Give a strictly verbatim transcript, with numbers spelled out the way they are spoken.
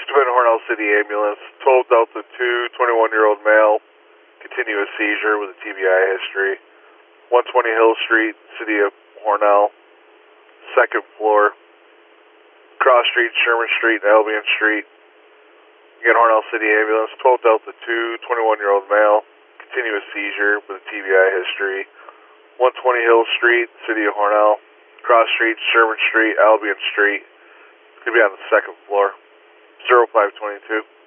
Been Hornell City Ambulance, twelve Delta two, twenty-one-year-old male, continuous seizure with a T B I history. one twenty Hill Street, City of Hornell, second floor. Cross Street, Sherman Street, Albion Street. Again, Hornell City Ambulance, twelve Delta two, twenty-one-year-old male, continuous seizure with a T B I history. one twenty Hill Street, City of Hornell, Cross Street, Sherman Street, Albion Street. It's going to be on the second floor. zero five two two.